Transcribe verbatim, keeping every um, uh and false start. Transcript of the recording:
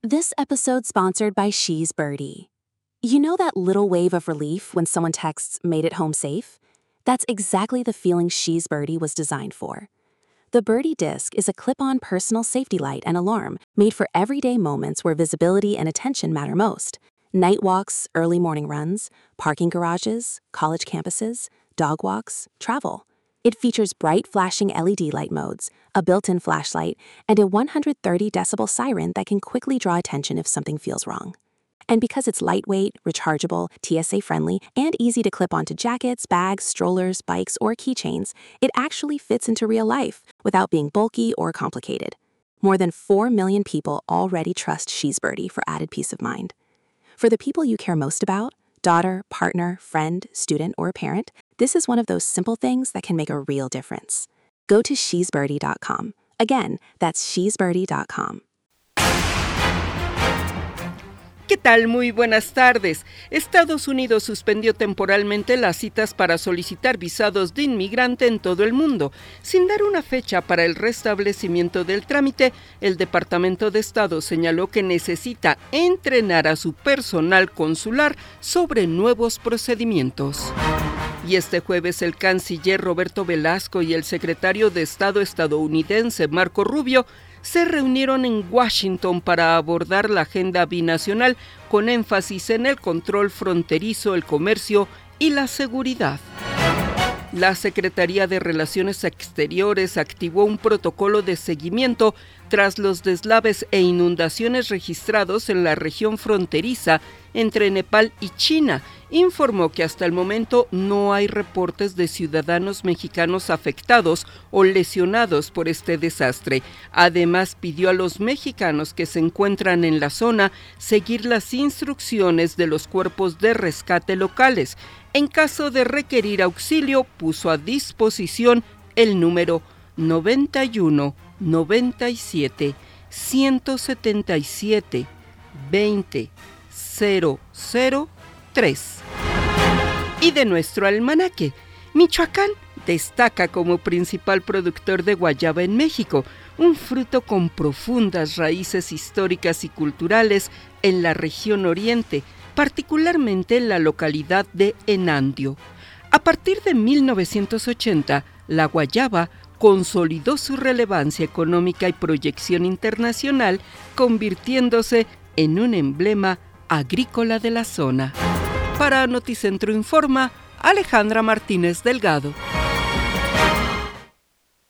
This episode sponsored by She's Birdie. You know that little wave of relief when someone texts, "made it home safe"? That's exactly the feeling She's Birdie was designed for. The Birdie Disc is a clip-on personal safety light and alarm made for everyday moments where visibility and attention matter most. Night walks, early morning runs, parking garages, college campuses, dog walks, travel. It features bright flashing L E D light modes, a built-in flashlight, and a one hundred thirty decibel siren that can quickly draw attention if something feels wrong. And because it's lightweight, rechargeable, T S A-friendly, and easy to clip onto jackets, bags, strollers, bikes, or keychains, it actually fits into real life without being bulky or complicated. More than four million people already trust She's Birdie for added peace of mind. For the people you care most about, daughter, partner, friend, student, or parent, this is one of those simple things that can make a real difference. Go to she's birdie dot com. Again, that's she's birdie dot com. ¿Qué tal? Muy buenas tardes. Estados Unidos suspendió temporalmente las citas para solicitar visados de inmigrante en todo el mundo. Sin dar una fecha para el restablecimiento del trámite, el Departamento de Estado señaló que necesita entrenar a su personal consular sobre nuevos procedimientos. Y este jueves el canciller Roberto Velasco y el secretario de Estado estadounidense Marco Rubio se reunieron en Washington para abordar la agenda binacional con énfasis en el control fronterizo, el comercio y la seguridad. La Secretaría de Relaciones Exteriores activó un protocolo de seguimiento tras los deslaves e inundaciones registrados en la región fronteriza entre Nepal y China. Informó que hasta el momento no hay reportes de ciudadanos mexicanos afectados o lesionados por este desastre. Además, pidió a los mexicanos que se encuentran en la zona seguir las instrucciones de los cuerpos de rescate locales. En caso de requerir auxilio, puso a disposición el número noventa y uno noventa y siete ciento setenta y siete veinte cero cero tres. Y de nuestro almanaque, Michoacán destaca como principal productor de guayaba en México, un fruto con profundas raíces históricas y culturales en la región oriente, particularmente en la localidad de Enandio. A partir de mil novecientos ochenta, la guayaba consolidó su relevancia económica y proyección internacional, convirtiéndose en un emblema agrícola de la zona. Para Noticentro Informa, Alejandra Martínez Delgado.